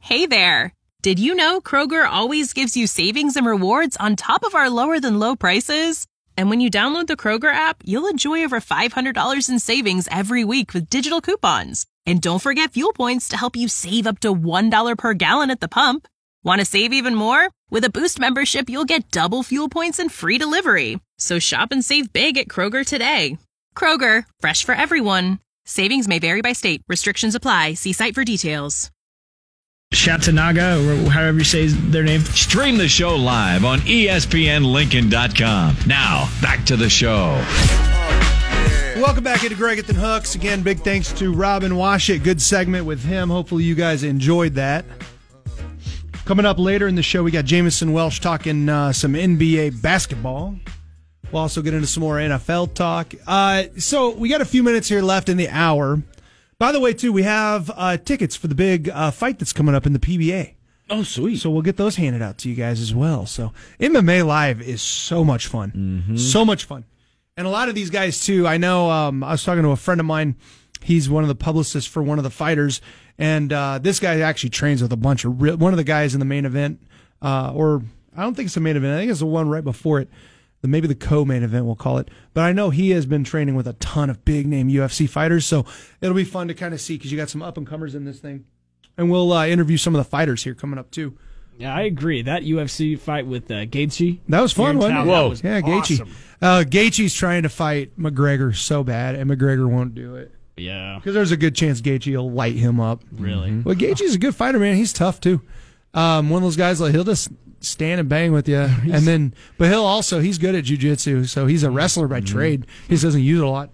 Hey there! Did you know Kroger always gives you savings and rewards on top of our lower-than-low prices? And when you download the Kroger app, you'll enjoy over $500 in savings every week with digital coupons. And don't forget fuel points to help you save up to $1 per gallon at the pump. Want to save even more? With a Boost membership, you'll get double fuel points and free delivery. So shop and save big at Kroger today. Kroger, fresh for everyone. Savings may vary by state. Restrictions apply. See site for details. Chattanooga, or however you say their name. Stream the show live on ESPNLincoln.com. Now, back to the show. Welcome back into Greg at the Hooks. Again, big thanks to Robin Washit. Good segment with him. Hopefully you guys enjoyed that. Coming up later in the show, we got Jamison Welsh talking some NBA basketball. We'll also get into some more NFL talk. So we got a few minutes here left in the hour. By the way, too, we have tickets for the big fight that's coming up in the PBA. Oh, sweet. So we'll get those handed out to you guys as well. So MMA Live is so much fun. Mm-hmm. So much fun. And a lot of these guys, too, I know I was talking to a friend of mine. He's one of the publicists for one of the fighters. And this guy actually trains with a bunch of one of the guys in the main event. Or I don't think it's the main event. I think it's the one right before it. Maybe the co-main event, we'll call it. But I know he has been training with a ton of big-name UFC fighters, so it'll be fun to kind of see because you got some up-and-comers in this thing. And we'll interview some of the fighters here coming up, too. Yeah, I agree. That UFC fight with Gaethje. That was fun, wasn't it? Whoa. Yeah, Gaethje. Awesome. Gaethje's trying to fight McGregor so bad, and McGregor won't do it. Yeah. Because there's a good chance Gaethje will light him up. Really? Mm-hmm. Well, Gaethje's a good fighter, man. He's tough, too. One of those guys, like, he'll just stand and bang with you, and then, but he's good at jiu-jitsu, so he's a wrestler by trade. He just doesn't use it a lot.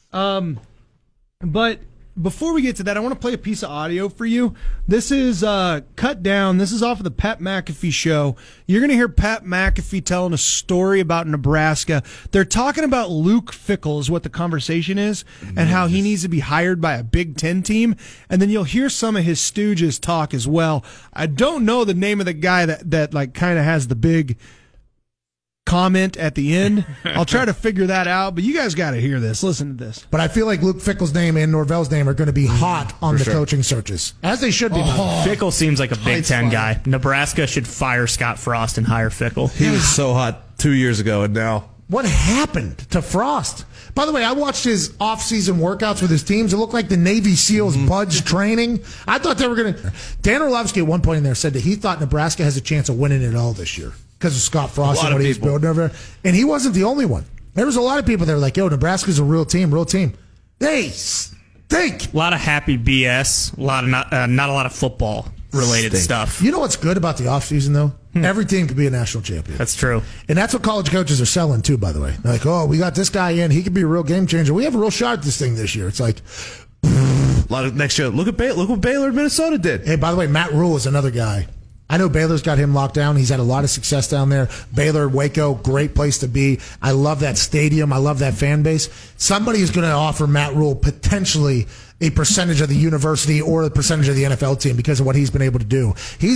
But before we get to that, I want to play a piece of audio for you. This is cut down. This is off of the Pat McAfee show. You're going to hear Pat McAfee telling a story about Nebraska. They're talking about Luke Fickell is what the conversation is, and how he needs to be hired by a Big Ten team. And then you'll hear some of his stooges talk as well. I don't know the name of the guy that like kind of has the big comment at the end. I'll try to figure that out, but you guys got to hear this. Listen to this. But I feel like Luke Fickell's name and Norvell's name are going to be hot on the coaching searches, as they should be. Fickell seems like a Big Ten guy. Nebraska should fire Scott Frost and hire Fickell. He was so hot 2 years ago, and now what happened to Frost? By the way, I watched his off-season workouts with his teams. It looked like the Navy SEALs Budge training. I thought they were going to. Dan Orlovsky at one point in there said that he thought Nebraska has a chance of winning it all this year because of Scott Frost and what he's building over there. And he wasn't the only one. There was a lot of people that were like, yo, Nebraska's a real team, They stink. A lot of happy BS, a lot of not a lot of football-related stuff. You know what's good about the offseason, though? Every team could be a national champion. That's true. And that's what college coaches are selling, too, by the way. They're like, oh, we got this guy in. He could be a real game changer. We have a real shot at this thing this year. It's like a lot of next year. Look what Baylor and Minnesota did. Hey, by the way, Matt Rule is another guy. I know Baylor's got him locked down. He's had a lot of success down there. Baylor, Waco, great place to be. I love that stadium. I love that fan base. Somebody is going to offer Matt Rule potentially a percentage of the university or a percentage of the NFL team because of what he's been able to do.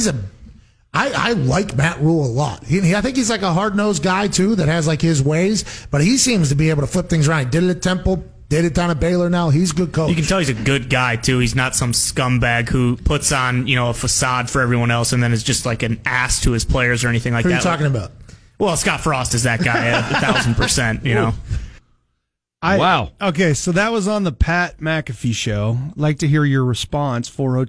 I like Matt Rule a lot. I think he's like a hard-nosed guy, too, that has like his ways, but he seems to be able to flip things around. He did it at Temple, did it down at Baylor now. He's a good coach. You can tell he's a good guy, too. He's not some scumbag who puts on, a facade for everyone else and then is just like an ass to his players or anything like that. Who are you talking about? Well, Scott Frost is that guy 1,000%, Wow. Okay, so that was on the Pat McAfee show. Like to hear your response,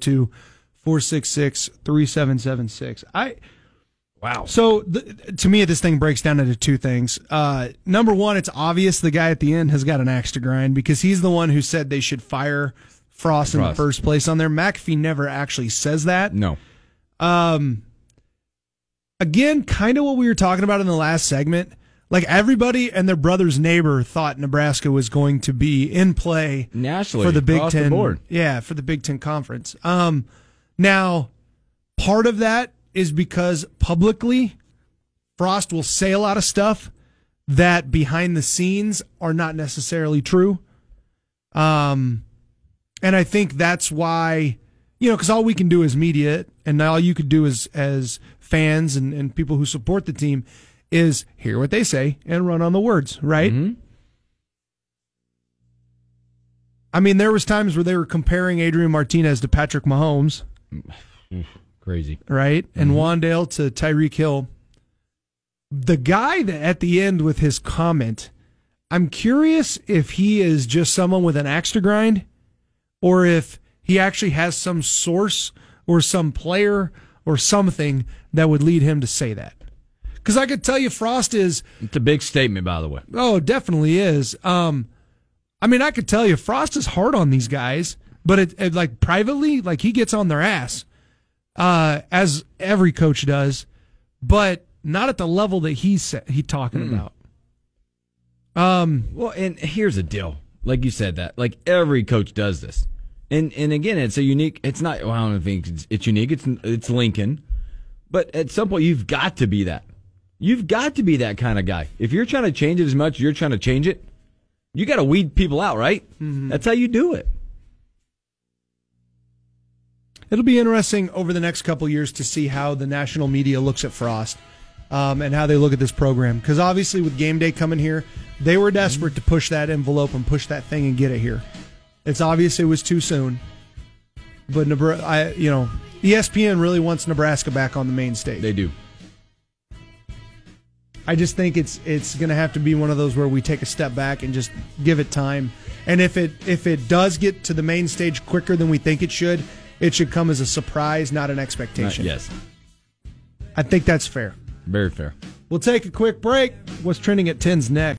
402-466-3776. Wow. So, to me, this thing breaks down into two things. Number one, it's obvious the guy at the end has got an axe to grind because he's the one who said they should fire Frost in the first place on there. McAfee never actually says that. No. Again, kind of what we were talking about in the last segment. Like, everybody and their brother's neighbor thought Nebraska was going to be in play nationally for the Big Ten. The board. Yeah, for the Big Ten Conference. Now, part of that is because publicly, Frost will say a lot of stuff that behind the scenes are not necessarily true. And I think that's why, because all we can do as media and all you could do as fans and people who support the team is hear what they say and run on the words, right? Mm-hmm. I mean, there was times where they were comparing Adrian Martinez to Patrick Mahomes. Crazy. Right? And Wandale to Tyreek Hill. The guy that at the end with his comment, I'm curious if he is just someone with an axe to grind or if he actually has some source or some player or something that would lead him to say that. Because I could tell you Frost is... It's a big statement, by the way. Oh, it definitely is. I mean, I could tell you Frost is hard on these guys, but it like privately, like he gets on their ass, as every coach does, but not at the level that he's talking about. Well, and here's the deal. Like you said that. Like every coach does this. And again, it's a unique, it's not, well, I don't think it's unique. It's Lincoln. But at some point, you've got to be that. You've got to be that kind of guy. If you're trying to change it as much as you're trying to change it, you got to weed people out, right? Mm-hmm. That's how you do it. It'll be interesting over the next couple of years to see how the national media looks at Frost and how they look at this program. Because obviously with game day coming here, they were desperate to push that envelope and push that thing and get it here. It's obvious it was too soon. But ESPN really wants Nebraska back on the main stage. They do. I just think it's going to have to be one of those where we take a step back and just give it time. And if it does get to the main stage quicker than we think it should come as a surprise, not an expectation. Yes. I think that's fair. Very fair. We'll take a quick break. What's trending at 10's next?